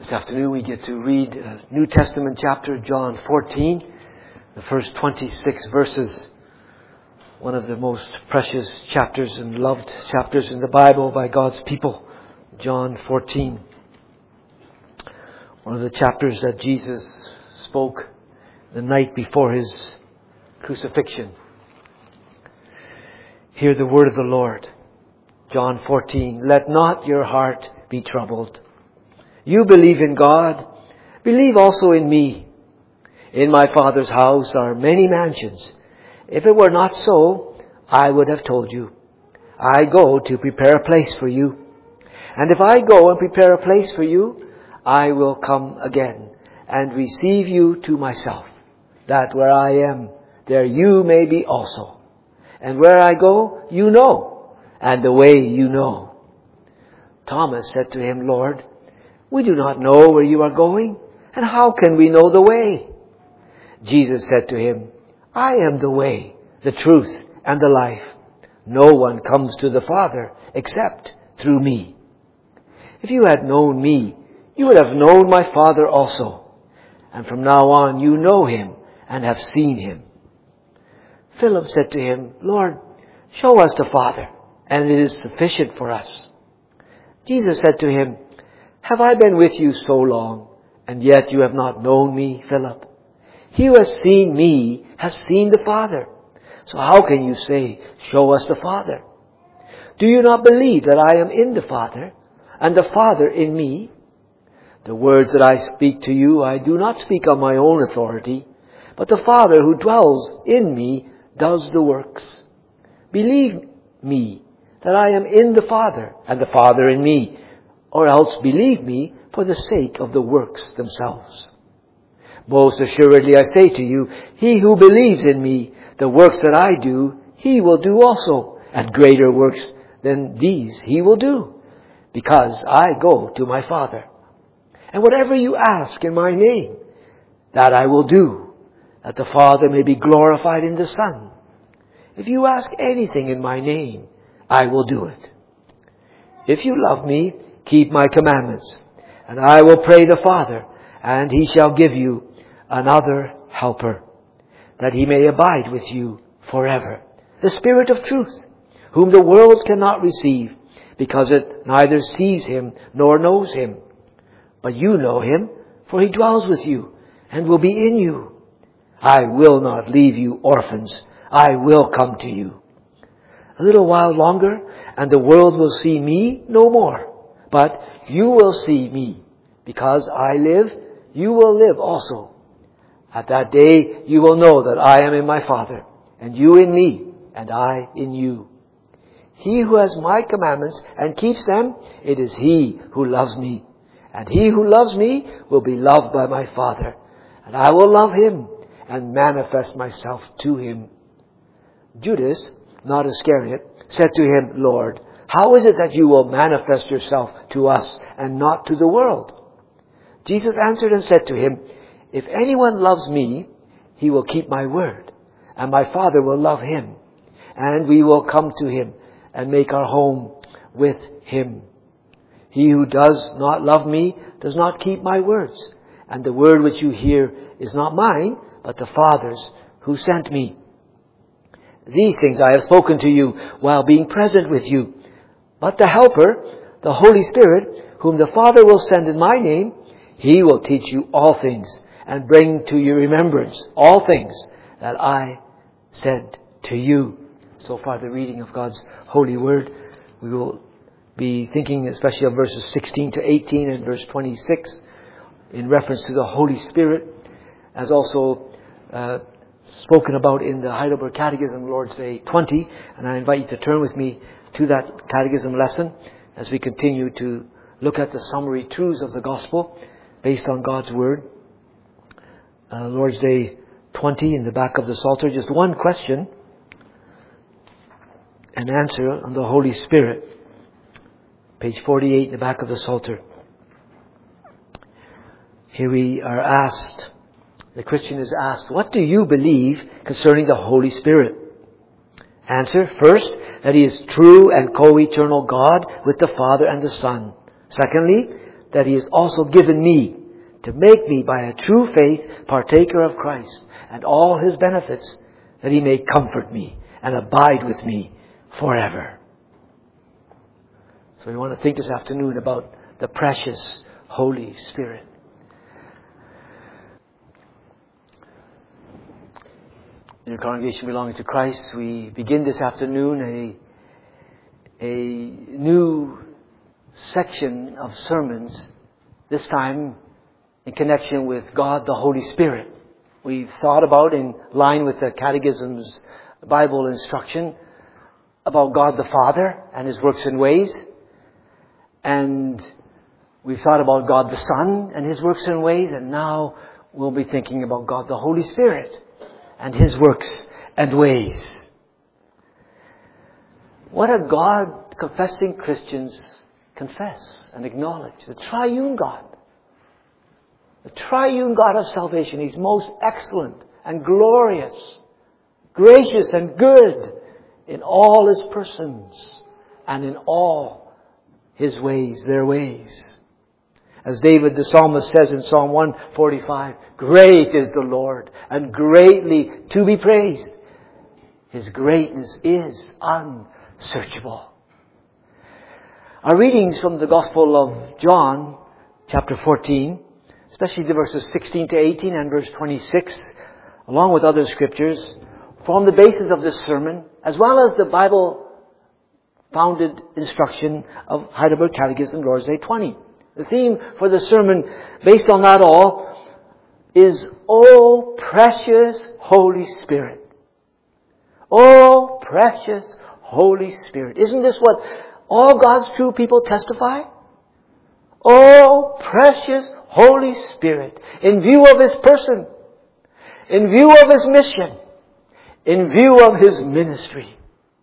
This afternoon we get to read a New Testament chapter, John 14, the first 26 verses. One of the most precious chapters and loved chapters in the Bible by God's people. John 14. One of the chapters that Jesus spoke the night before His crucifixion. Hear the word of the Lord. John 14. Let not your heart be troubled. You believe in God, believe also in me. In my Father's house are many mansions. If it were not so, I would have told you. I go to prepare a place for you. And if I go and prepare a place for you, I will come again and receive you to myself, that where I am, there you may be also. And where I go, you know, and the way you know. Thomas said to him, Lord, we do not know where you are going, and how can we know the way? Jesus said to him, I am the way, the truth, and the life. No one comes to the Father except through me. If you had known me, you would have known my Father also. And from now on you know him and have seen him. Philip said to him, Lord, show us the Father, and it is sufficient for us. Jesus said to him, have I been with you so long, and yet you have not known me, Philip? He who has seen me has seen the Father. So how can you say, show us the Father? Do you not believe that I am in the Father, and the Father in me? The words that I speak to you, I do not speak on my own authority, but the Father who dwells in me does the works. Believe me that I am in the Father, and the Father in me, or else believe me for the sake of the works themselves. Most assuredly I say to you, he who believes in me, the works that I do, he will do also, and greater works than these he will do, because I go to my Father. And whatever you ask in my name, that I will do, that the Father may be glorified in the Son. If you ask anything in my name, I will do it. If you love me, keep my commandments, and I will pray the Father, and he shall give you another helper, that he may abide with you forever. The Spirit of truth, whom the world cannot receive, because it neither sees him nor knows him. But you know him, for he dwells with you, and will be in you. I will not leave you orphans. I will come to you. A little while longer, and the world will see me no more. But you will see me. Because I live, you will live also. At that day you will know that I am in my Father, and you in me, and I in you. He who has my commandments and keeps them, it is he who loves me. And he who loves me will be loved by my Father. And I will love him and manifest myself to him. Judas, not Iscariot, said to him, Lord, how is it that you will manifest yourself to us and not to the world? Jesus answered and said to him, if anyone loves me, he will keep my word, and my Father will love him, and we will come to him and make our home with him. He who does not love me does not keep my words, and the word which you hear is not mine, but the Father's who sent me. These things I have spoken to you while being present with you. But the Helper, the Holy Spirit, whom the Father will send in my name, he will teach you all things and bring to your remembrance all things that I said to you. So far the reading of God's holy word. We will be thinking especially of verses 16 to 18 and verse 26 in reference to the Holy Spirit, as also spoken about in the Heidelberg Catechism, Lord's Day 20. And I invite you to turn with me to that catechism lesson as we continue to look at the summary truths of the gospel based on God's word. Lord's Day 20 in the back of the Psalter. Just one question and answer on the Holy Spirit. Page 48 in the back of the Psalter. Here we are asked, the Christian is asked, what do you believe concerning the Holy Spirit? Answer, first, that he is true and co-eternal God with the Father and the Son. Secondly, that He has also given me, to make me by a true faith partaker of Christ and all His benefits, that He may comfort me and abide with me forever. So we want to think this afternoon about the precious Holy Spirit. In your congregation belonging to Christ, we begin this afternoon a new section of sermons, this time in connection with God the Holy Spirit. We've thought about, in line with the Catechism's Bible instruction, about God the Father and His works and ways. And we've thought about God the Son and His works and ways. And now we'll be thinking about God the Holy Spirit and His works and ways. What do God-confessing Christians confess and acknowledge? The triune God. The triune God of salvation. He's most excellent and glorious, gracious and good in all His persons and in all His ways, their ways. As David the psalmist says in Psalm 145, great is the Lord and greatly to be praised. His greatness is unsearchable. Our readings from the Gospel of John, chapter 14, especially the verses 16 to 18 and verse 26, along with other scriptures, form the basis of this sermon, as well as the Bible-founded instruction of Heidelberg Catechism, Lord's Day 20. The theme for the sermon, based on that all, is, O precious Holy Spirit. O precious Holy Spirit. Isn't this what all God's true people testify? O precious Holy Spirit, in view of His person, in view of His mission, in view of His ministry.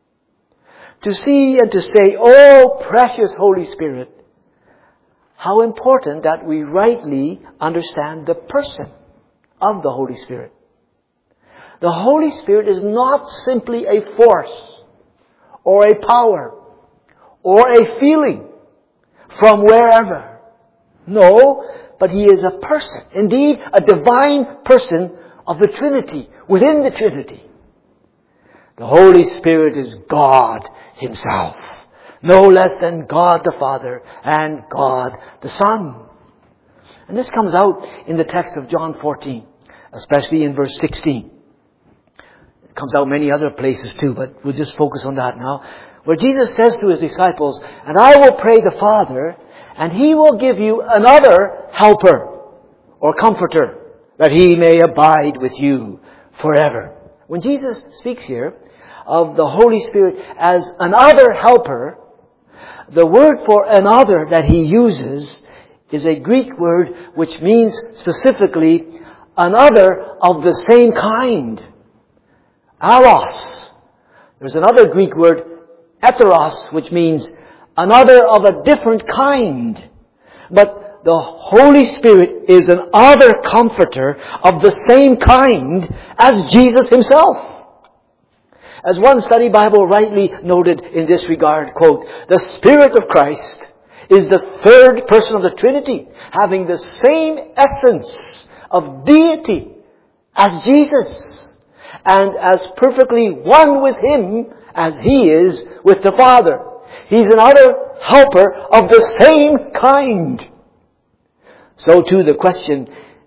To see and to say, O precious Holy Spirit, how important that we rightly understand the person of the Holy Spirit. The Holy Spirit is not simply a force or a power or a feeling from wherever. No, but He is a person. Indeed, a divine person of the Trinity, within the Trinity. The Holy Spirit is God Himself. No less than God the Father and God the Son. And this comes out in the text of John 14, especially in verse 16. It comes out many other places too, but we'll just focus on that now. Where Jesus says to His disciples, and I will pray the Father, and He will give you another helper or comforter, that He may abide with you forever. When Jesus speaks here of the Holy Spirit as another helper, the word for another that He uses is a Greek word which means specifically another of the same kind. Allos. There's another Greek word, heteros, which means another of a different kind. But the Holy Spirit is an other comforter of the same kind as Jesus Himself. As one study Bible rightly noted in this regard, quote, the Spirit of Christ is the third person of the Trinity, having the same essence of deity as Jesus, and as perfectly one with Him as He is with the Father. He's another helper of the same kind. So to the question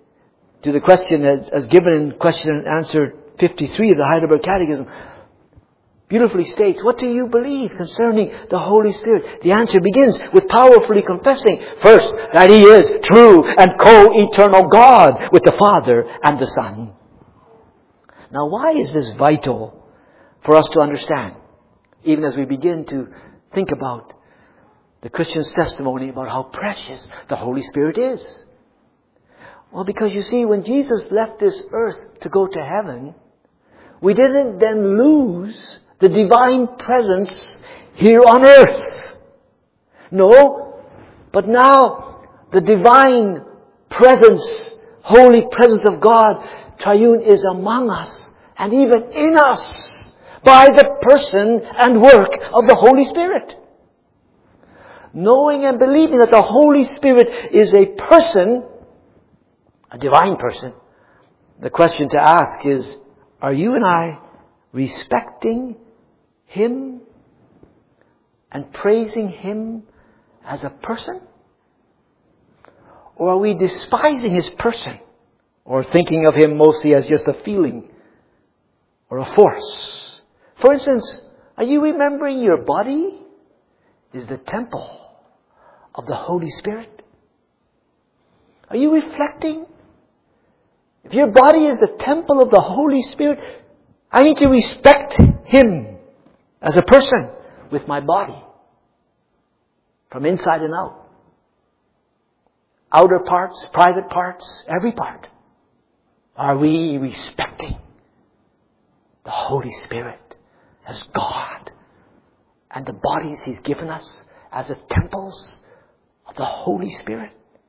as given in question and answer 53 of the Heidelberg Catechism, beautifully states, what do you believe concerning the Holy Spirit? The answer begins with powerfully confessing, first, that He is true and co-eternal God with the Father and the Son. Now, why is this vital for us to understand, even as we begin to think about the Christian's testimony about how precious the Holy Spirit is? Well, because you see, when Jesus left this earth to go to heaven, we didn't then lose the divine presence here on earth. No, but now the divine presence, holy presence of God, triune, is among us and even in us by the person and work of the Holy Spirit. knowing and believing that the Holy Spirit is a person, a divine person, the question to ask is, are you and I respecting Him and praising Him as a person? Or are we despising His person? Or thinking of Him mostly as just a feeling or a force? For instance, are you remembering your body is the temple of the Holy Spirit? Are you reflecting? If your body is the temple of the Holy Spirit, I need to respect Him as a person with my body, from inside and out. Outer parts, private parts, every part. Are we respecting the Holy Spirit as God and the bodies He's given us as the temples of the Holy Spirit?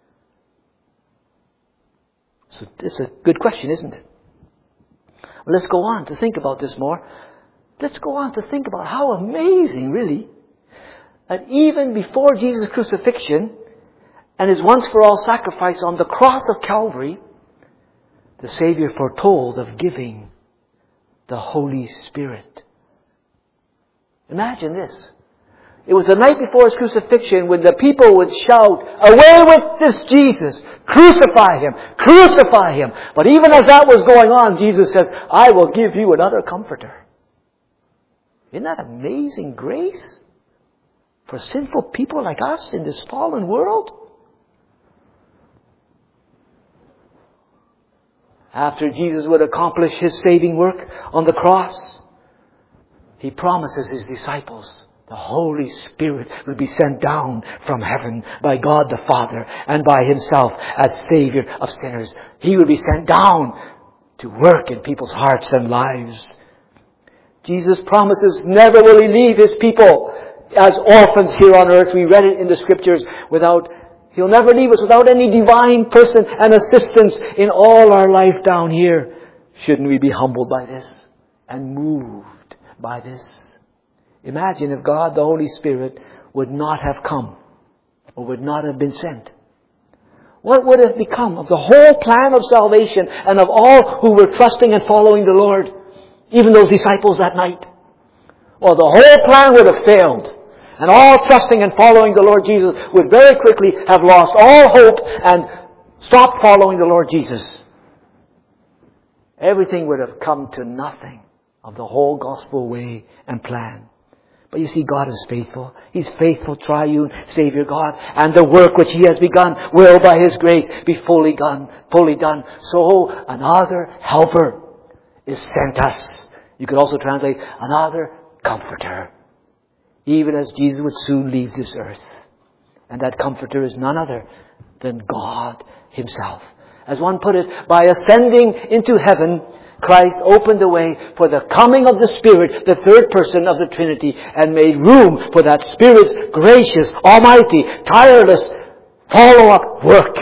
So this is a good question, isn't it? Well, let's go on to think about this more. Let's go on to think about how amazing, really, that even before Jesus' crucifixion and His once-for-all sacrifice on the cross of Calvary, the Savior foretold of giving the Holy Spirit. Imagine this. It was the night before His crucifixion when the people would shout, "Away with this Jesus! Crucify Him! Crucify Him!" But even as that was going on, Jesus says, "I will give you another comforter." Isn't that amazing grace for sinful people like us in this fallen world? After Jesus would accomplish His saving work on the cross, He promises His disciples the Holy Spirit will be sent down from heaven by God the Father and by Himself as Savior of sinners. He will be sent down to work in people's hearts and lives. Jesus promises never will He leave His people as orphans here on earth. We read it in the Scriptures. He'll never leave us without any divine person and assistance in all our life down here. Shouldn't we be humbled by this and moved by this? Imagine if God, the Holy Spirit, would not have come or would not have been sent. What would have become of the whole plan of salvation and of all who were trusting and following the Lord? Even those disciples that night. Well, the whole plan would have failed. And all trusting and following the Lord Jesus would very quickly have lost all hope and stopped following the Lord Jesus. Everything would have come to nothing of the whole gospel way and plan. But you see, God is faithful. He's faithful, triune Savior God. And the work which He has begun will by His grace be fully done. So another helper is sent us. You could also translate another comforter. Even as Jesus would soon leave this earth. And that comforter is none other than God Himself. As one put it, by ascending into heaven, Christ opened the way for the coming of the Spirit, the third person of the Trinity, and made room for that Spirit's gracious, almighty, tireless follow-up work.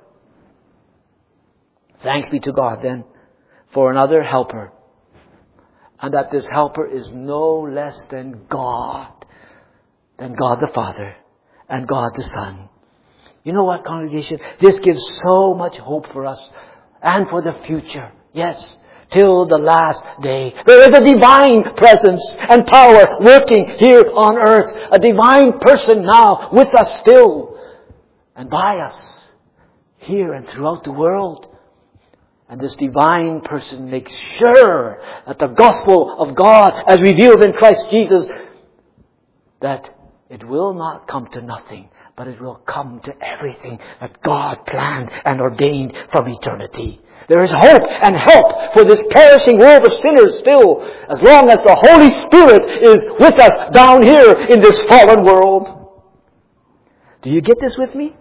Thanks be to God then for another helper. And that this helper is no less than God the Father and God the Son. You know what, congregation? This gives so much hope for us and for the future. Yes, till the last day. There is a divine presence and power working here on earth. A divine person now with us still and by us here and throughout the world. And this divine person makes sure that the gospel of God as revealed in Christ Jesus, that it will not come to nothing, but it will come to everything that God planned and ordained from eternity. There is hope and help for this perishing world of sinners still, as long as the Holy Spirit is with us down here in this fallen world. Do you get this with me?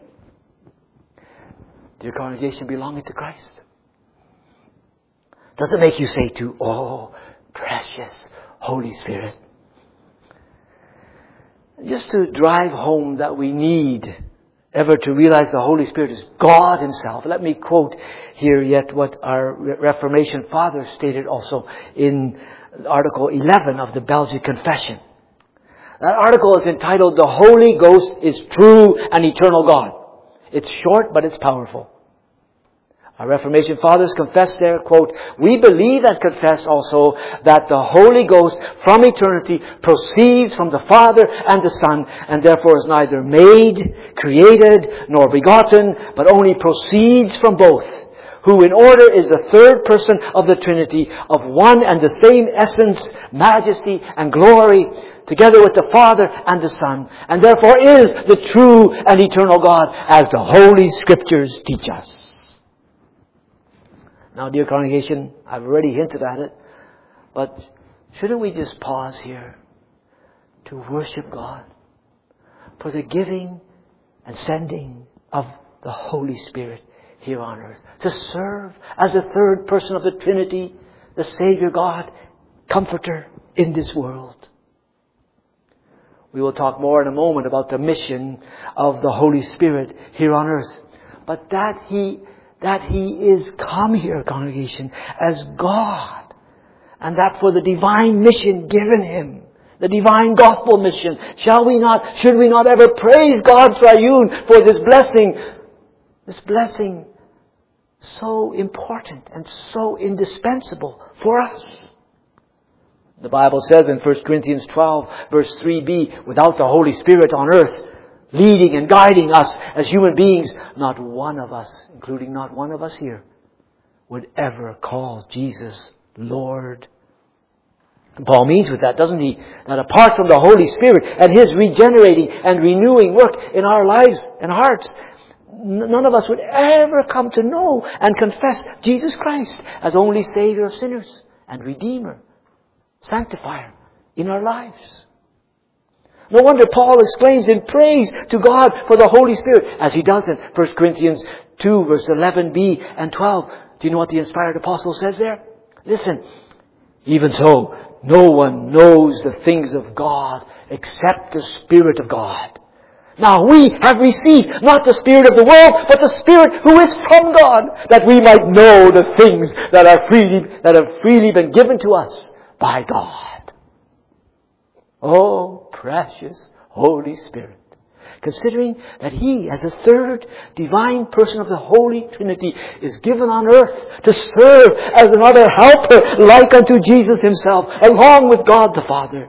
Dear congregation belonging to Christ. Does it make you say too, "Oh, precious Holy Spirit"? Just to drive home that we need ever to realize the Holy Spirit is God Himself. Let me quote here yet what our Reformation fathers stated also in Article 11 of the Belgic Confession. That article is entitled, "The Holy Ghost is True and Eternal God." It's short, but it's powerful. Our Reformation fathers confess there, quote, "We believe and confess also that the Holy Ghost from eternity proceeds from the Father and the Son, and therefore is neither made, created, nor begotten, but only proceeds from both, who in order is the third person of the Trinity, of one and the same essence, majesty, and glory, together with the Father and the Son, and therefore is the true and eternal God, as the Holy Scriptures teach us." Now, dear congregation, I've already hinted at it, but shouldn't we just pause here to worship God for the giving and sending of the Holy Spirit here on earth, to serve as the third person of the Trinity, the Savior God, Comforter in this world. We will talk more in a moment about the mission of the Holy Spirit here on earth, but that He is come here, congregation, as God, and that for the divine mission given Him, the divine gospel mission, should we not ever praise God triune for this blessing so important and so indispensable for us. The Bible says in 1 Corinthians 12, verse 3b, without the Holy Spirit on earth, leading and guiding us as human beings, not one of us, including not one of us here, would ever call Jesus Lord. And Paul means with that, doesn't he, that apart from the Holy Spirit and His regenerating and renewing work in our lives and hearts, none of us would ever come to know and confess Jesus Christ as only Savior of sinners and Redeemer, Sanctifier in our lives. No wonder Paul exclaims in praise to God for the Holy Spirit, as he does in 1 Corinthians 2, verse 11b and 12. Do you know what the inspired apostle says there? Listen, "Even so, no one knows the things of God except the Spirit of God. Now we have received not the spirit of the world, but the Spirit who is from God, that we might know the things that have freely been given to us by God." Oh, precious Holy Spirit. Considering that He, as a third divine person of the Holy Trinity, is given on earth to serve as another helper like unto Jesus Himself, along with God the Father.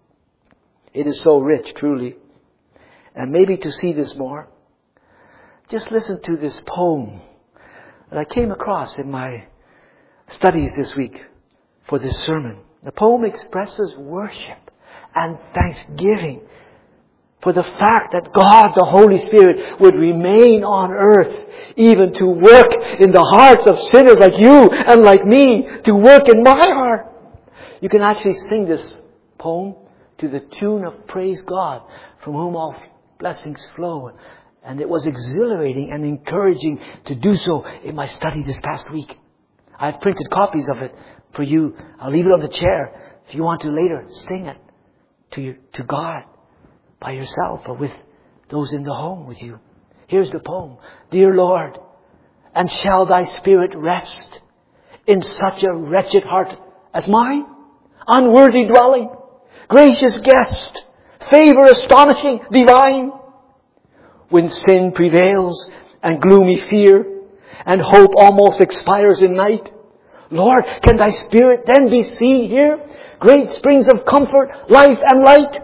It is so rich, truly. And maybe to see this more, just listen to this poem that I came across in my studies this week for this sermon. The poem expresses worship and thanksgiving for the fact that God, the Holy Spirit, would remain on earth, even to work in the hearts of sinners like you and like me, to work in my heart. You can actually sing this poem to the tune of "Praise God, from whom all blessings flow." And it was exhilarating and encouraging to do so in my study this past week. I've printed copies of it for you. I'll leave it on the chair if you want to later sing it to God by yourself or with those in the home with you. Here's the poem. "Dear Lord, and shall Thy Spirit rest in such a wretched heart as mine? Unworthy dwelling, gracious guest, favor astonishing, divine. When sin prevails and gloomy fear and hope almost expires in night, Lord, can Thy Spirit then be seen here? Great springs of comfort, life and light.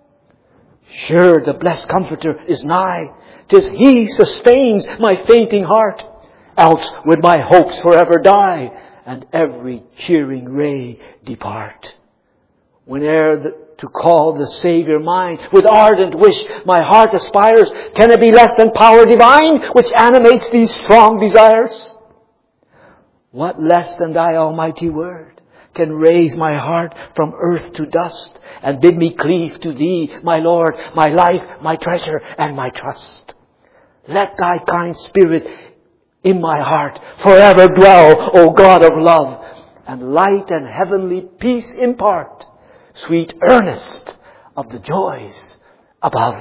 Sure, the blessed Comforter is nigh. 'Tis He sustains my fainting heart. Else would my hopes forever die, and every cheering ray depart. Whene'er to call the Savior mine, with ardent wish my heart aspires, can it be less than power divine, which animates these strong desires? What less than Thy almighty word can raise my heart from earth to dust and bid me cleave to Thee, my Lord, my life, my treasure, and my trust? Let Thy kind Spirit in my heart forever dwell, O God of love, and light and heavenly peace impart, sweet earnest of the joys above.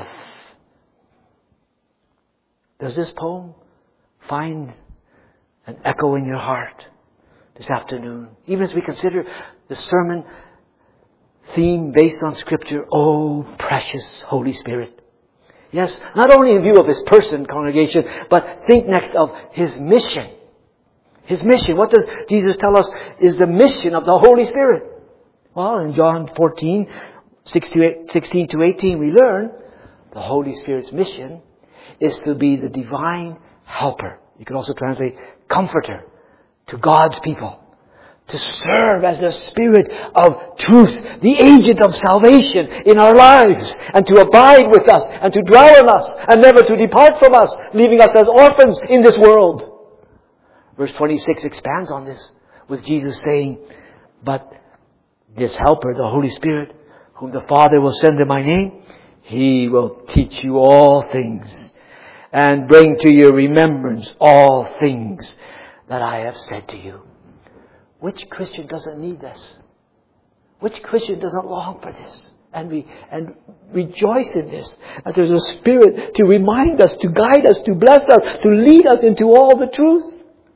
Does this poem find an echo in your heart this afternoon, even as we consider the sermon theme based on Scripture. Oh, precious Holy Spirit. Yes, not only in view of His person, congregation, but think next of His mission. His mission. What does Jesus tell us is the mission of the Holy Spirit? Well, in John 14, 16 to 18, we learn the Holy Spirit's mission is to be the divine helper. You can also translate comforter to God's people. To serve as the Spirit of truth, the agent of salvation in our lives, and to abide with us, and to dwell in us, and never to depart from us, leaving us as orphans in this world. Verse 26 expands on this, with Jesus saying, but this helper, the Holy Spirit, whom the Father will send in my name, He will teach you all things, and bring to your remembrance all things that I have said to you. Which Christian doesn't need this? Which Christian doesn't long for this? And rejoice in this. That there's a Spirit to remind us, to guide us, to bless us, to lead us into all the truth.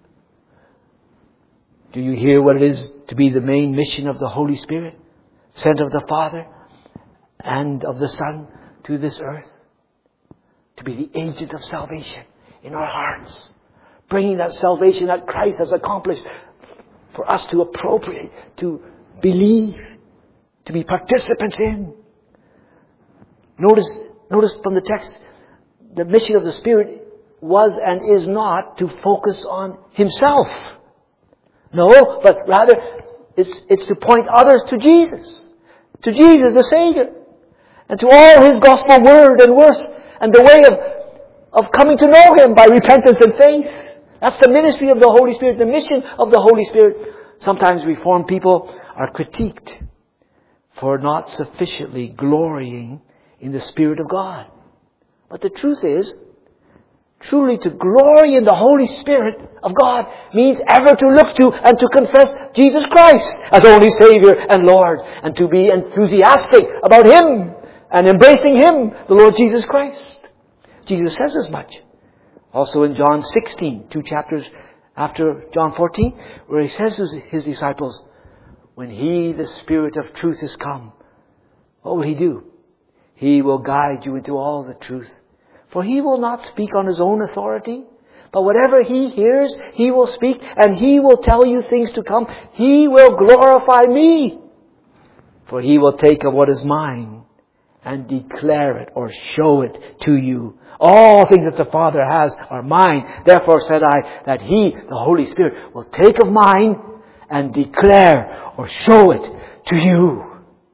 Do you hear what it is to be the main mission of the Holy Spirit? Sent of the Father and of the Son to this earth? To be the agent of salvation in our hearts. Bringing that salvation that Christ has accomplished for us to appropriate, to believe, to be participants in. Notice from the text, the mission of the Spirit was and is not to focus on Himself. No, but rather it's to point others to Jesus. To Jesus the Savior. And to all His gospel word and worth. And the way of coming to know Him by repentance and faith. That's the ministry of the Holy Spirit, the mission of the Holy Spirit. Sometimes Reformed people are critiqued for not sufficiently glorying in the Spirit of God. But the truth is, truly to glory in the Holy Spirit of God means ever to look to and to confess Jesus Christ as only Savior and Lord, and to be enthusiastic about Him and embracing Him, the Lord Jesus Christ. Jesus says as much. Also in John 16, 2 chapters after John 14, where He says to His disciples, when He, the Spirit of truth, is come, what will He do? He will guide you into all the truth. For He will not speak on His own authority, but whatever He hears, He will speak, and He will tell you things to come. He will glorify Me. For He will take of what is mine and declare it or show it to you. All things that the Father has are mine. Therefore said I that He, the Holy Spirit, will take of mine and declare or show it to you.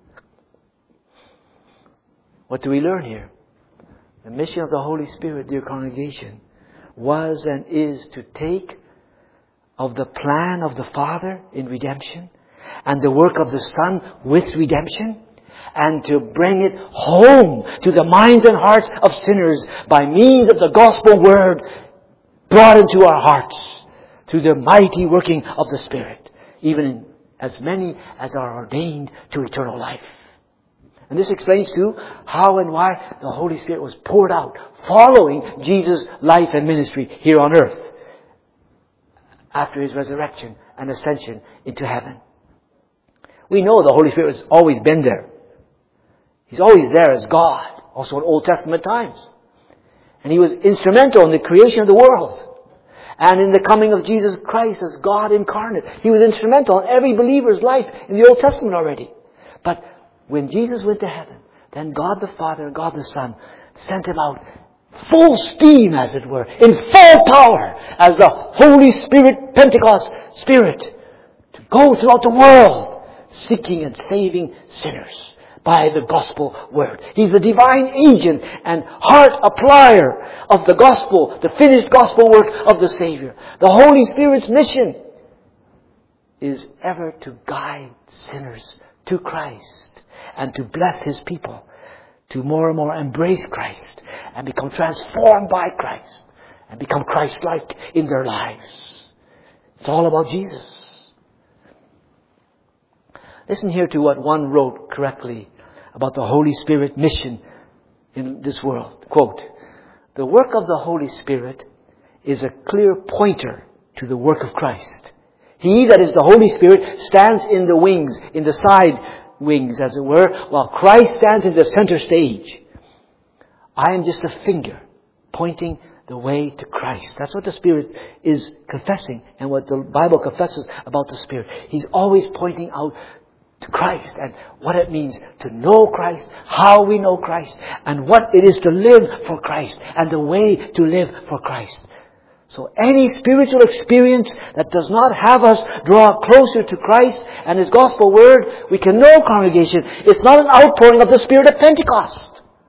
What do we learn here? The mission of the Holy Spirit, dear congregation, was and is to take of the plan of the Father in redemption and the work of the Son with redemption, and to bring it home to the minds and hearts of sinners by means of the gospel word brought into our hearts through the mighty working of the Spirit, even as many as are ordained to eternal life. And this explains too how and why the Holy Spirit was poured out following Jesus' life and ministry here on earth after His resurrection and ascension into heaven. We know the Holy Spirit has always been there. He's always there as God, also in Old Testament times. And He was instrumental in the creation of the world. And in the coming of Jesus Christ as God incarnate. He was instrumental in every believer's life in the Old Testament already. But when Jesus went to heaven, then God the Father and God the Son sent Him out full steam, as it were, in full power as the Holy Spirit, Pentecost Spirit, to go throughout the world seeking and saving sinners by the gospel word. He's the divine agent and heart applier of the gospel, the finished gospel work of the Savior. The Holy Spirit's mission is ever to guide sinners to Christ and to bless His people to more and more embrace Christ and become transformed by Christ and become Christ-like in their lives. It's all about Jesus. Listen here to what one wrote correctly about the Holy Spirit mission in this world. Quote, the work of the Holy Spirit is a clear pointer to the work of Christ. He, that is the Holy Spirit, stands in the wings, in the side, wings, as it were, while Christ stands in the center stage. I am just a finger pointing the way to Christ. That's what the Spirit is confessing and what the Bible confesses about the Spirit. He's always pointing out to Christ and what it means to know Christ, how we know Christ, and what it is to live for Christ and the way to live for Christ. So any spiritual experience that does not have us draw closer to Christ and His gospel word, we can know, congregation, it's not an outpouring of the Spirit of Pentecost.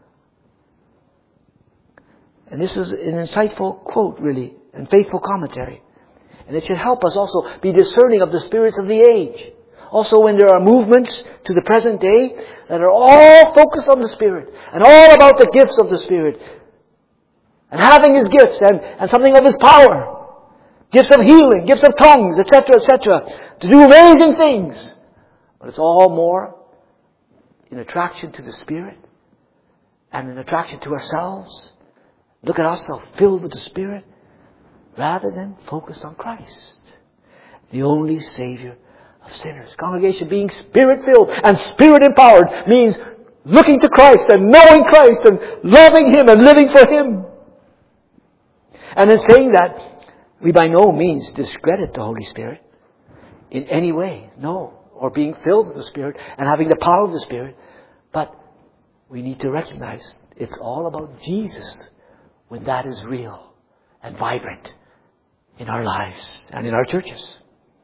And this is an insightful quote, really, and faithful commentary. And it should help us also be discerning of the spirits of the age. Also, when there are movements to the present day that are all focused on the Spirit and all about the gifts of the Spirit and having His gifts and something of His power, gifts of healing, gifts of tongues, etc., to do amazing things. But it's all more in attraction to the Spirit and in attraction to ourselves. Look at ourselves filled with the Spirit rather than focused on Christ, the only Savior of sinners. Congregation, being Spirit-filled and Spirit-empowered means looking to Christ and knowing Christ and loving Him and living for Him. And in saying that, we by no means discredit the Holy Spirit in any way. No. Or being filled with the Spirit and having the power of the Spirit. But we need to recognize it's all about Jesus when that is real and vibrant in our lives and in our churches.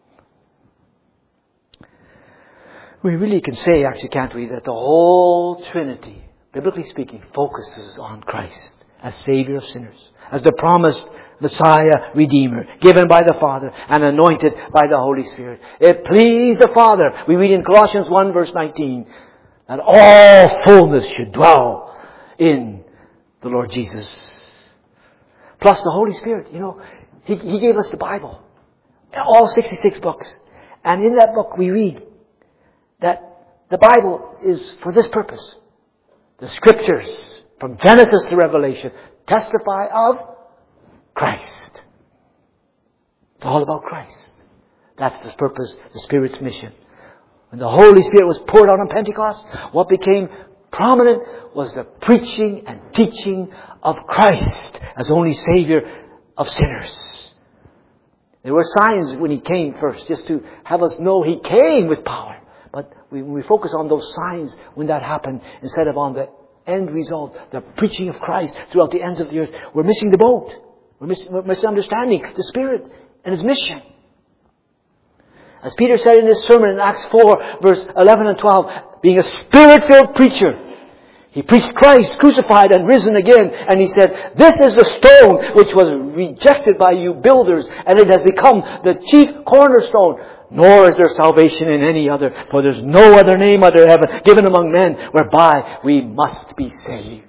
We really can say, actually, can't we, that the whole Trinity, biblically speaking, focuses on Christ as Savior of sinners, as the promised Messiah, Redeemer, given by the Father and anointed by the Holy Spirit. It pleased the Father, we read in Colossians 1 verse 19, that all fullness should dwell in the Lord Jesus. Plus the Holy Spirit, He gave us the Bible. All 66 books. And in that book we read that the Bible is for this purpose. The Scriptures, from Genesis to Revelation, testify of Christ. It's all about Christ. That's the purpose, the Spirit's mission. When the Holy Spirit was poured out on Pentecost, what became prominent was the preaching and teaching of Christ as only Savior of sinners. There were signs when He came first, just to have us know He came with power. But when we focus on those signs when that happened, instead of on the end result, the preaching of Christ throughout the ends of the earth, we're missing the boat. We're misunderstanding the Spirit and His mission. As Peter said in his sermon in Acts 4, verse 11 and 12, being a Spirit-filled preacher, he preached Christ crucified and risen again. And he said, this is the stone which was rejected by you builders, and it has become the chief cornerstone. Nor is there salvation in any other, for there's no other name under heaven given among men whereby we must be saved.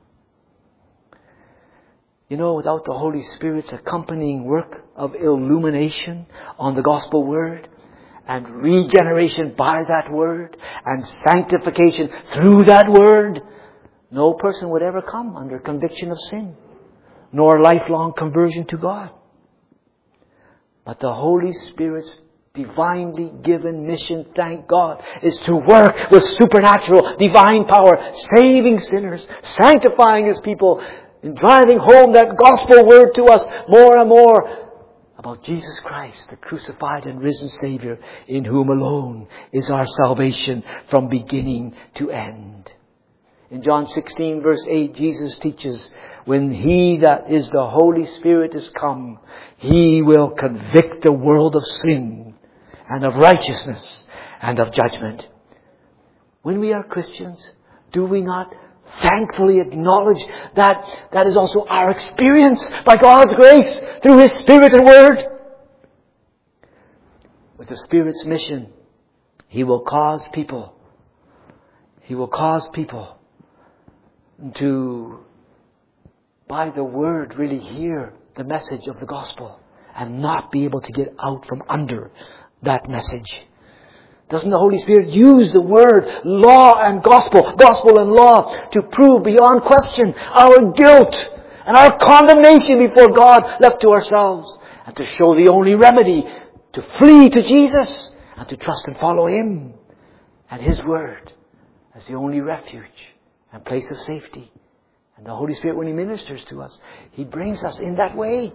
Without the Holy Spirit's accompanying work of illumination on the gospel word, and regeneration by that word, and sanctification through that word, no person would ever come under conviction of sin, nor lifelong conversion to God. But the Holy Spirit's divinely given mission, thank God, is to work with supernatural, divine power, saving sinners, sanctifying His people, and driving home that gospel word to us more and more about Jesus Christ, the crucified and risen Savior, in whom alone is our salvation from beginning to end. In John 16 verse 8, Jesus teaches, when He that is the Holy Spirit is come, He will convict the world of sin and of righteousness and of judgment. When we are Christians, do we not thankfully acknowledge that that is also our experience by God's grace through His Spirit and Word? With the Spirit's mission, He will cause people to, by the Word, really hear the message of the gospel and not be able to get out from under that message. Doesn't the Holy Spirit use the word, law and gospel and law, to prove beyond question our guilt and our condemnation before God left to ourselves, and to show the only remedy to flee to Jesus and to trust and follow Him and His Word as the only refuge and place of safety. And the Holy Spirit, when He ministers to us, He brings us in that way.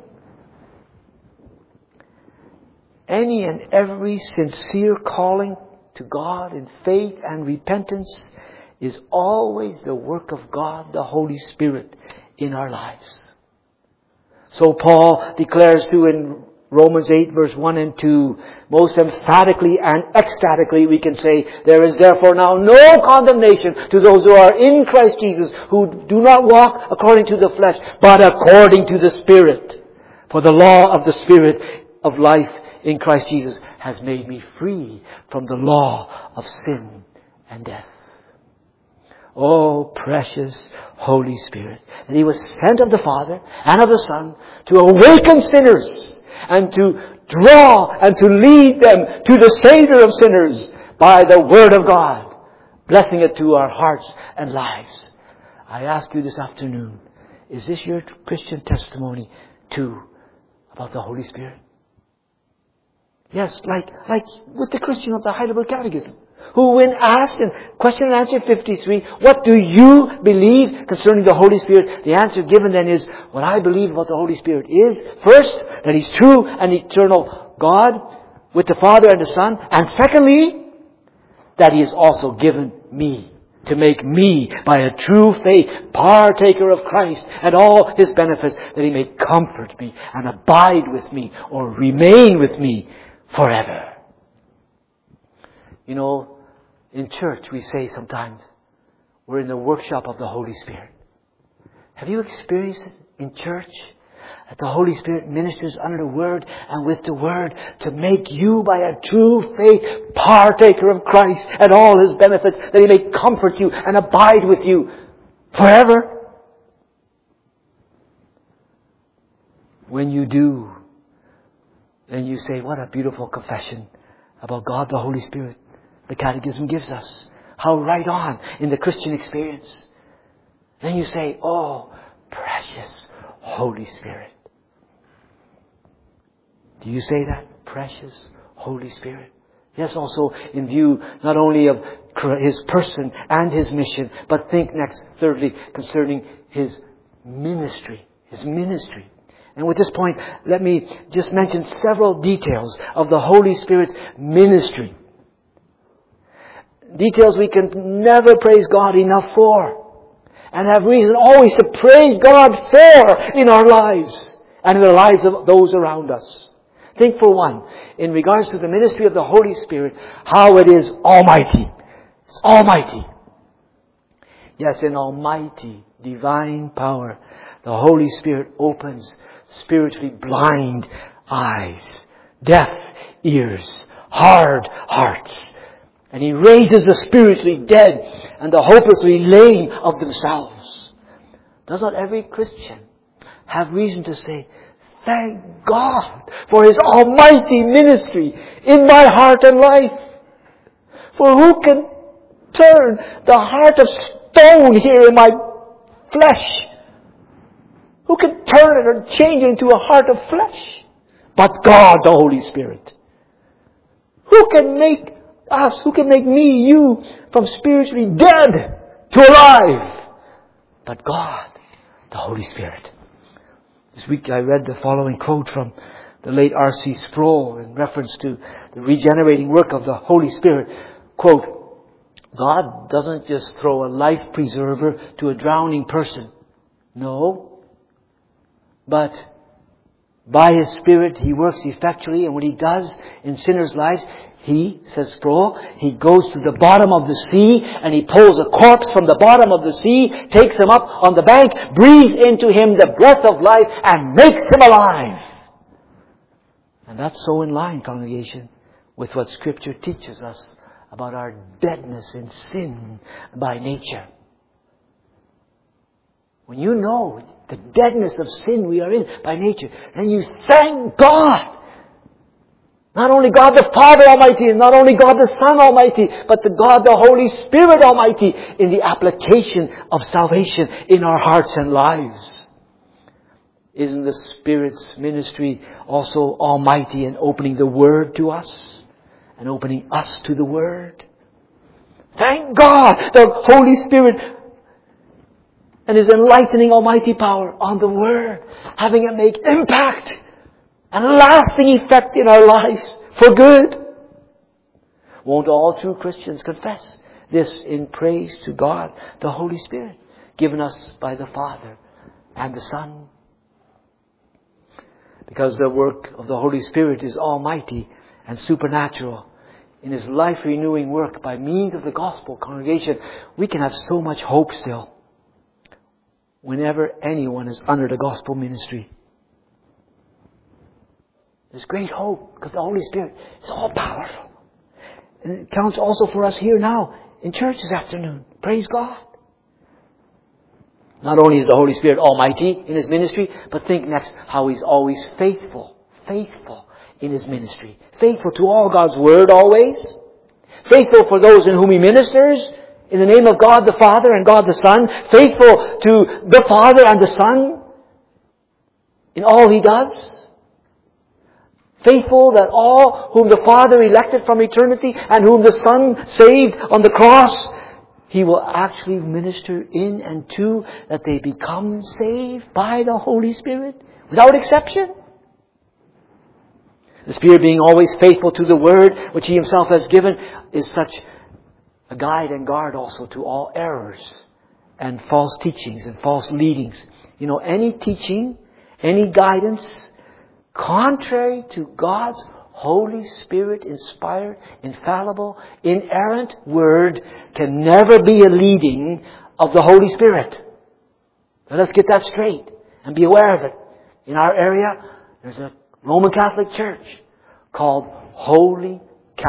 Any and every sincere calling to God in faith and repentance is always the work of God, the Holy Spirit, in our lives. So Paul declares too in Romans 8 verse 1 and 2, most emphatically and ecstatically we can say, there is therefore now no condemnation to those who are in Christ Jesus, who do not walk according to the flesh, but according to the Spirit. For the law of the Spirit of life in Christ Jesus has made me free from the law of sin and death. Oh, precious Holy Spirit, that He was sent of the Father and of the Son to awaken sinners and to draw and to lead them to the Savior of sinners by the Word of God, blessing it to our hearts and lives. I ask you this afternoon, is this your Christian testimony too about the Holy Spirit? Yes, like with the Christian of the Heidelberg Catechism, who when asked in question and answer 53, what do you believe concerning the Holy Spirit? The answer given then is, what I believe about the Holy Spirit is, first, that He's true and eternal God with the Father and the Son. And secondly, that He is also given me to make me, by a true faith, partaker of Christ and all His benefits, that He may comfort me and abide with me or remain with me forever. You know, in church we say sometimes, we're in the workshop of the Holy Spirit. Have you experienced it in church? That the Holy Spirit ministers under the Word and with the Word to make you, by a true faith, partaker of Christ and all His benefits, that He may comfort you and abide with you forever. When you do, then you say, what a beautiful confession about God the Holy Spirit the Catechism gives us. How right on in the Christian experience. Then you say, oh, precious Holy Spirit. Do you say that? Precious Holy Spirit. Yes, also in view not only of His person and His mission, but think next, thirdly, concerning His ministry. His ministry. And with this point, let me just mention several details of the Holy Spirit's ministry. Details we can never praise God enough for, and have reason always to praise God for in our lives and in the lives of those around us. Think, for one, in regards to the ministry of the Holy Spirit, how it is almighty. It's almighty. Yes, in almighty divine power, the Holy Spirit opens spiritually blind eyes, deaf ears, hard hearts. And He raises the spiritually dead and the hopelessly lame of themselves. Does not every Christian have reason to say, thank God for His almighty ministry in my heart and life? For who can turn the heart of stone here in my flesh? Who can turn it or change it into a heart of flesh? But God, the Holy Spirit. Who can make us, who can make me, you, from spiritually dead to alive? But God, the Holy Spirit. This week I read the following quote from the late R.C. Sproul in reference to the regenerating work of the Holy Spirit. Quote, God doesn't just throw a life preserver to a drowning person. No. But by His Spirit He works effectually, and what He does in sinners' lives, He, says Sproul, He goes to the bottom of the sea and He pulls a corpse from the bottom of the sea, takes him up on the bank, breathes into him the breath of life and makes him alive. And that's so in line, congregation, with what Scripture teaches us about our deadness in sin by nature. When you know the deadness of sin we are in by nature, then you thank God. Not only God the Father Almighty, and not only God the Son Almighty, but the God the Holy Spirit Almighty in the application of salvation in our hearts and lives. Isn't the Spirit's ministry also almighty in opening the Word to us and opening us to the Word? Thank God, the Holy Spirit and His enlightening almighty power on the Word, having it make impact and lasting effect in our lives for good. Won't all true Christians confess this in praise to God, the Holy Spirit, given us by the Father and the Son? Because the work of the Holy Spirit is almighty and supernatural in His life-renewing work by means of the gospel, congregation, we can have so much hope still whenever anyone is under the gospel ministry. There's great hope because the Holy Spirit is all powerful. And it counts also for us here now in church this afternoon. Praise God. Not only is the Holy Spirit almighty in His ministry, but think next how He's always faithful in His ministry. Faithful to all God's Word always. Faithful for those in whom He ministers in the name of God the Father and God the Son. Faithful to the Father and the Son in all He does. Faithful that all whom the Father elected from eternity and whom the Son saved on the cross, He will actually minister in and to, that they become saved by the Holy Spirit without exception. The Spirit being always faithful to the Word which He Himself has given is such a guide and guard also to all errors and false teachings and false leadings. You know, any teaching, any guidance contrary to God's Holy Spirit inspired, infallible, inerrant Word can never be a leading of the Holy Spirit. Let us get that straight and be aware of it. In our area, there's a Roman Catholic Church called Holy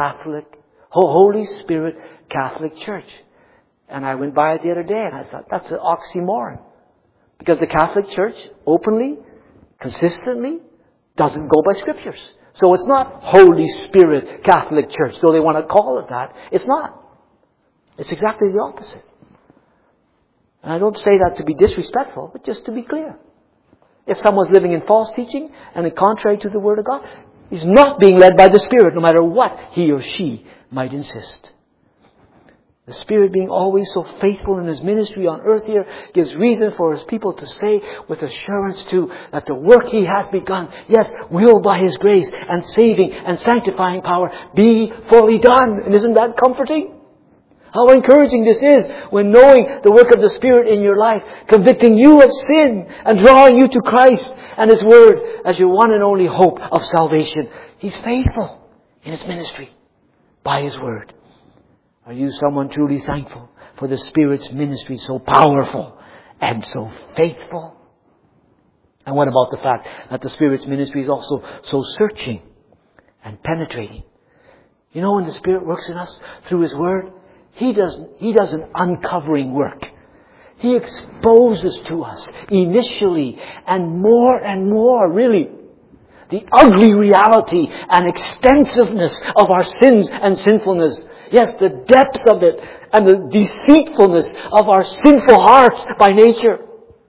Spirit Catholic Church. And I went by it the other day and I thought, that's an oxymoron. Because the Catholic Church openly, consistently, doesn't go by Scriptures. So it's not Holy Spirit Catholic Church, though they want to call it that. It's not. It's exactly the opposite. And I don't say that to be disrespectful, but just to be clear. If someone's living in false teaching and contrary to the Word of God, he's not being led by the Spirit, no matter what he or she might insist. The Spirit being always so faithful in His ministry on earth here gives reason for His people to say with assurance too that the work He has begun, yes, will by His grace and saving and sanctifying power be fully done. And isn't that comforting? How encouraging this is when knowing the work of the Spirit in your life, convicting you of sin and drawing you to Christ and His Word as your one and only hope of salvation. He's faithful in His ministry by His Word. Are you someone truly thankful for the Spirit's ministry so powerful and so faithful? And what about the fact that the Spirit's ministry is also so searching and penetrating? You know, when the Spirit works in us through His Word, He does an uncovering work. He exposes to us initially and more really the ugly reality and extensiveness of our sins and sinfulness. Yes, the depths of it and the deceitfulness of our sinful hearts by nature.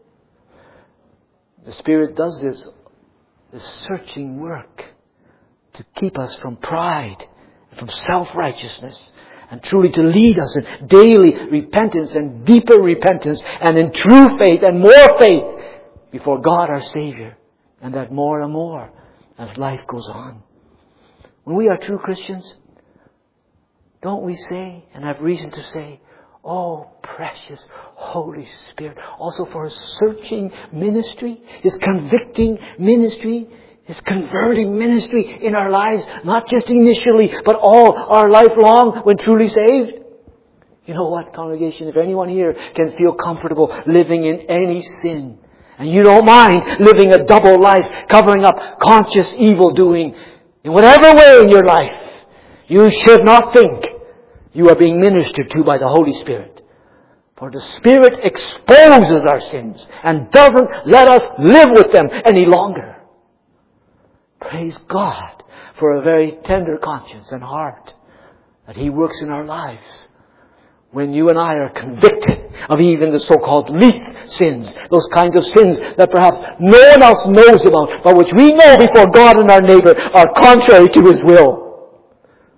The Spirit does this searching work to keep us from pride, from self-righteousness, and truly to lead us in daily repentance and deeper repentance and in true faith and more faith before God our Savior. And that more and more as life goes on. When we are true Christians, don't we say, and have reason to say, oh, precious Holy Spirit, also for His searching ministry, His convicting ministry, His converting ministry in our lives, not just initially, but all our life long when truly saved. You know what, congregation, if anyone here can feel comfortable living in any sin, and you don't mind living a double life, covering up conscious evil doing in whatever way in your life, you should not think you are being ministered to by the Holy Spirit. For the Spirit exposes our sins and doesn't let us live with them any longer. Praise God for a very tender conscience and heart that He works in our lives when you and I are convicted of even the so-called least sins, those kinds of sins that perhaps no one else knows about, but which we know before God and our neighbor are contrary to His will.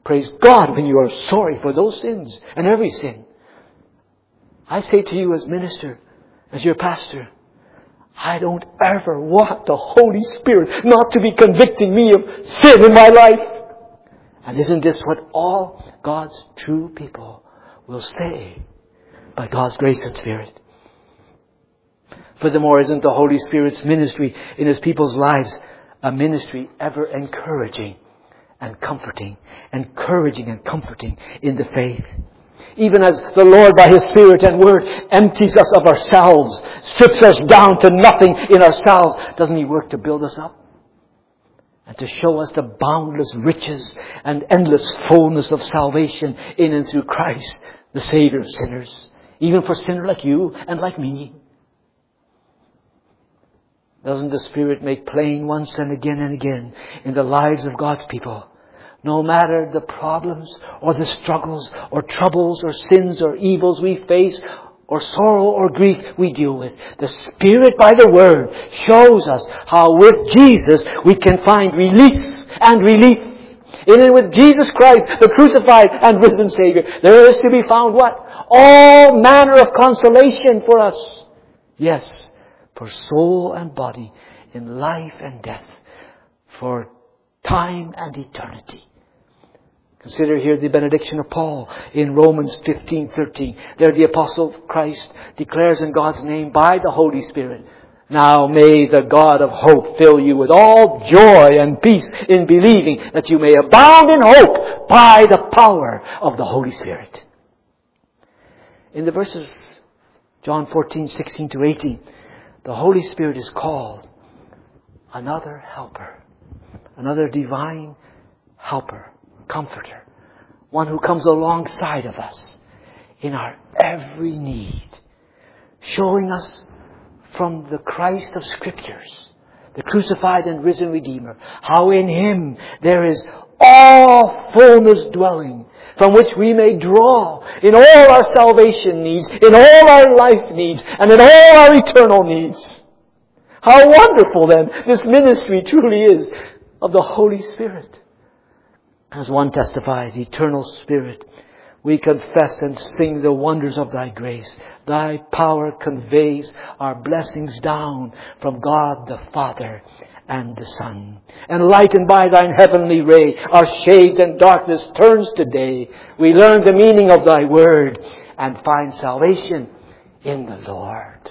Praise God when you are sorry for those sins and every sin. I say to you as minister, as your pastor, I don't ever want the Holy Spirit not to be convicting me of sin in my life. And isn't this what all God's true people will say by God's grace and Spirit? Furthermore, isn't the Holy Spirit's ministry in His people's lives a ministry ever encouraging and comforting in the faith? Even as the Lord by His Spirit and Word empties us of ourselves, strips us down to nothing in ourselves, doesn't He work to build us up? And to show us the boundless riches and endless fullness of salvation in and through Christ, the Savior of sinners. Even for sinners like you and like me. Doesn't the Spirit make plain once and again in the lives of God's people? No matter the problems or the struggles or troubles or sins or evils we face or sorrow or grief we deal with, the Spirit by the Word shows us how with Jesus we can find release and relief. And with Jesus Christ, the crucified and risen Savior, there is to be found what? All manner of consolation for us. Yes, for soul and body, in life and death, for time and eternity. Consider here the benediction of Paul in Romans 15:13. There the Apostle of Christ declares in God's name by the Holy Spirit, "Now may the God of hope fill you with all joy and peace in believing, that you may abound in hope by the power of the Holy Spirit." In the verses John 14:16-18, the Holy Spirit is called another helper, another divine helper, comforter, one who comes alongside of us in our every need, showing us from the Christ of Scriptures, the crucified and risen Redeemer, how in Him there is all fullness dwelling, from which we may draw in all our salvation needs, in all our life needs, and in all our eternal needs. How wonderful then this ministry truly is of the Holy Spirit. As one testifies, Eternal Spirit, we confess and sing the wonders of Thy grace. Thy power conveys our blessings down from God the Father and the Son. Enlightened by Thine heavenly ray, our shades and darkness turns to day. We learn the meaning of Thy word and find salvation in the Lord.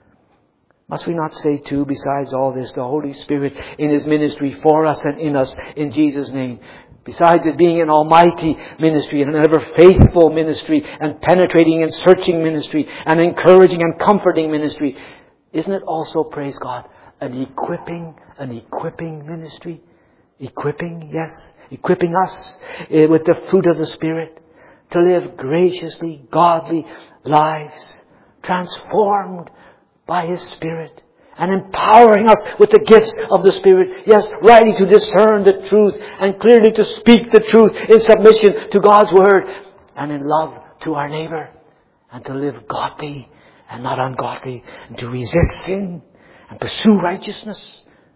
Must we not say too, besides all this, the Holy Spirit in His ministry for us and in us, in Jesus' name, besides it being an almighty ministry and an ever faithful ministry and penetrating and searching ministry and encouraging and comforting ministry, isn't it also, praise God, an equipping ministry? Equipping, yes. Equipping us with the fruit of the Spirit to live graciously, godly lives, transformed by His Spirit, and empowering us with the gifts of the Spirit. Yes, rightly to discern the truth and clearly to speak the truth in submission to God's Word and in love to our neighbor, and to live godly and not ungodly, and to resist sin and pursue righteousness.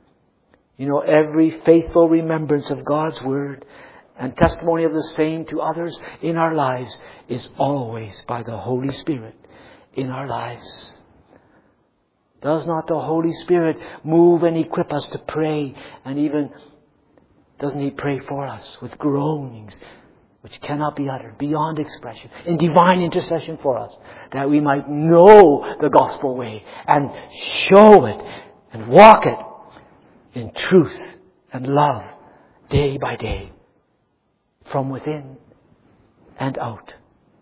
You know, every faithful remembrance of God's Word and testimony of the same to others in our lives is always by the Holy Spirit in our lives. Does not the Holy Spirit move and equip us to pray? And even, doesn't He pray for us with groanings which cannot be uttered, beyond expression, in divine intercession for us, that we might know the gospel way and show it and walk it in truth and love day by day, from within and out?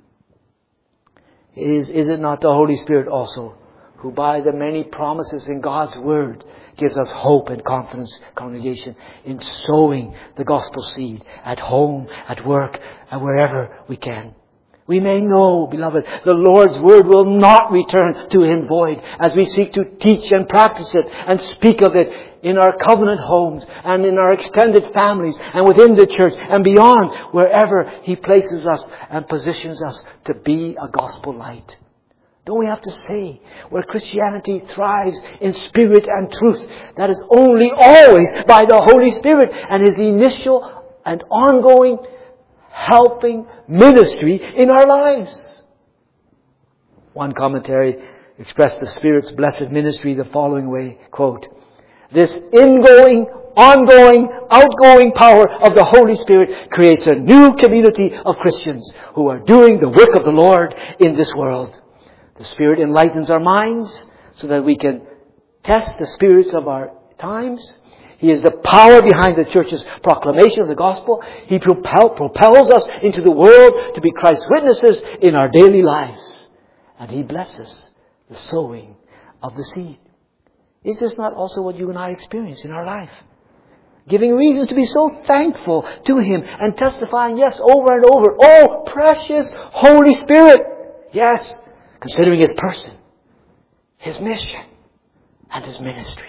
Is it not the Holy Spirit also who by the many promises in God's Word gives us hope and confidence, congregation, in sowing the gospel seed at home, at work, and wherever we can? We may know, beloved, the Lord's Word will not return to Him void as we seek to teach and practice it and speak of it in our covenant homes and in our extended families and within the church and beyond, wherever He places us and positions us to be a gospel light. Don't we have to say, where Christianity thrives in spirit and truth, that is only always by the Holy Spirit and His initial and ongoing helping ministry in our lives. One commentary expressed the Spirit's blessed ministry the following way, quote, "This ingoing, ongoing, outgoing power of the Holy Spirit creates a new community of Christians who are doing the work of the Lord in this world. The Spirit enlightens our minds so that we can test the spirits of our times. He is the power behind the church's proclamation of the gospel. He propels us into the world to be Christ's witnesses in our daily lives. And He blesses the sowing of the seed." Is this not also what you and I experience in our life? Giving reasons to be so thankful to Him and testifying, yes, over and over, "Oh, precious Holy Spirit." Yes, considering His person, His mission, and His ministry.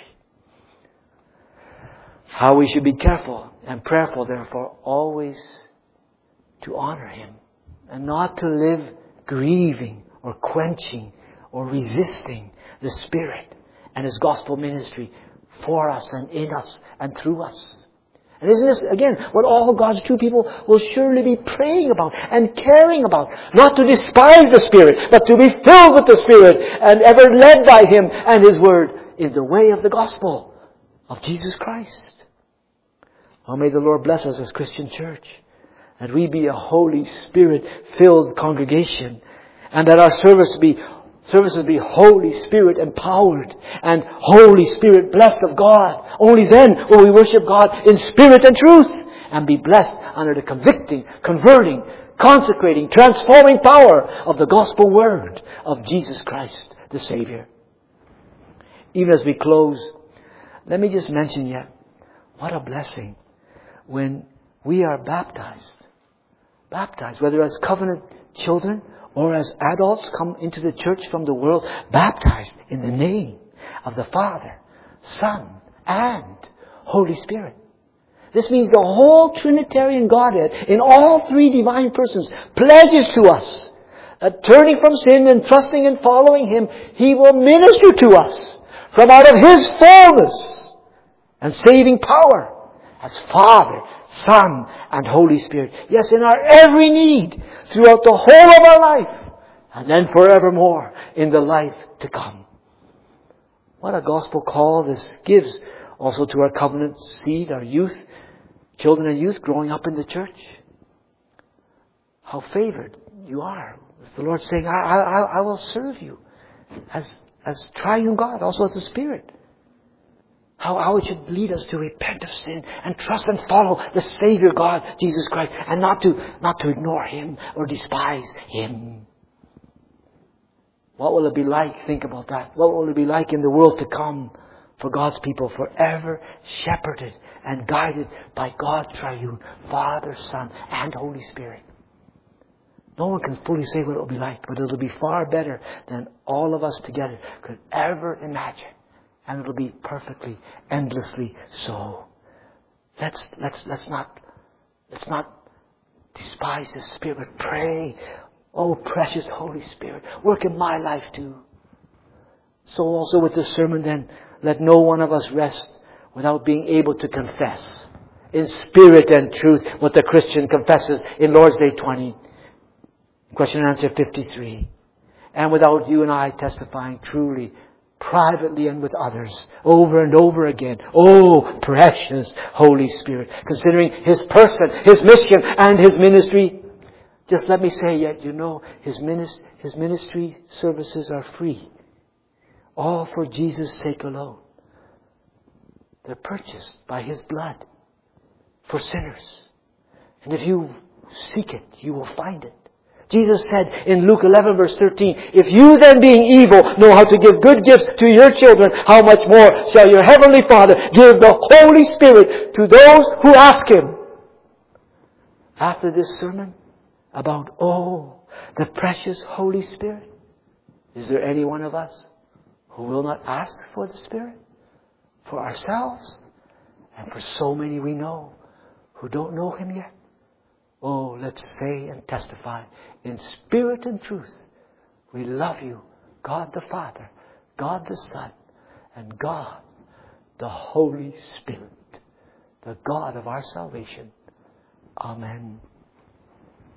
How we should be careful and prayerful, therefore, always to honor Him and not to live grieving or quenching or resisting the Spirit and His gospel ministry for us and in us and through us. And isn't this, again, what all God's true people will surely be praying about and caring about? Not to despise the Spirit, but to be filled with the Spirit and ever led by Him and His Word in the way of the gospel of Jesus Christ. Oh, may the Lord bless us as Christian church, that we be a Holy Spirit-filled congregation, and that our services be Holy Spirit empowered and Holy Spirit blessed of God. Only then will we worship God in spirit and truth and be blessed under the convicting, converting, consecrating, transforming power of the gospel word of Jesus Christ, the Savior. Even as we close, let me just mention yet, what a blessing when we are baptized. Baptized, whether as covenant children or as adults come into the church from the world, baptized in the name of the Father, Son, and Holy Spirit. This means the whole Trinitarian Godhead in all three divine persons pledges to us that turning from sin and trusting and following Him, He will minister to us from out of His fullness and saving power as Father, Son, and Holy Spirit. Yes, in our every need throughout the whole of our life, and then forevermore in the life to come. What a gospel call this gives also to our covenant seed, our youth, children and youth growing up in the church. How favored you are. It's the Lord saying, I will serve you as triune God, also as the Spirit. How it should lead us to repent of sin and trust and follow the Savior God, Jesus Christ, and not to ignore Him or despise Him. What will it be like? Think about that. What will it be like in the world to come for God's people forever shepherded and guided by God triune, Father, Son, and Holy Spirit? No one can fully say what it will be like, but it will be far better than all of us together could ever imagine. And it'll be perfectly, endlessly so. Let's not despise the Spirit, but pray, "Oh, precious Holy Spirit, work in my life too." So also with this sermon then, let no one of us rest without being able to confess in spirit and truth what the Christian confesses in Lord's Day 20. Question and answer 53. And without you and I testifying truly, privately and with others, over and over again. Oh, precious Holy Spirit. Considering His person, His mission, and His ministry. Just let me say yet, His ministry services are free. All for Jesus' sake alone. They're purchased by His blood for sinners. And if you seek it, you will find it. Jesus said in Luke 11 verse 13, "If you then being evil know how to give good gifts to your children, how much more shall your heavenly Father give the Holy Spirit to those who ask Him?" After this sermon about, the precious Holy Spirit, is there any one of us who will not ask for the Spirit? For ourselves and for so many we know who don't know Him yet? Oh, let's say and testify in spirit and truth, we love you, God the Father, God the Son, and God the Holy Spirit, the God of our salvation. Amen.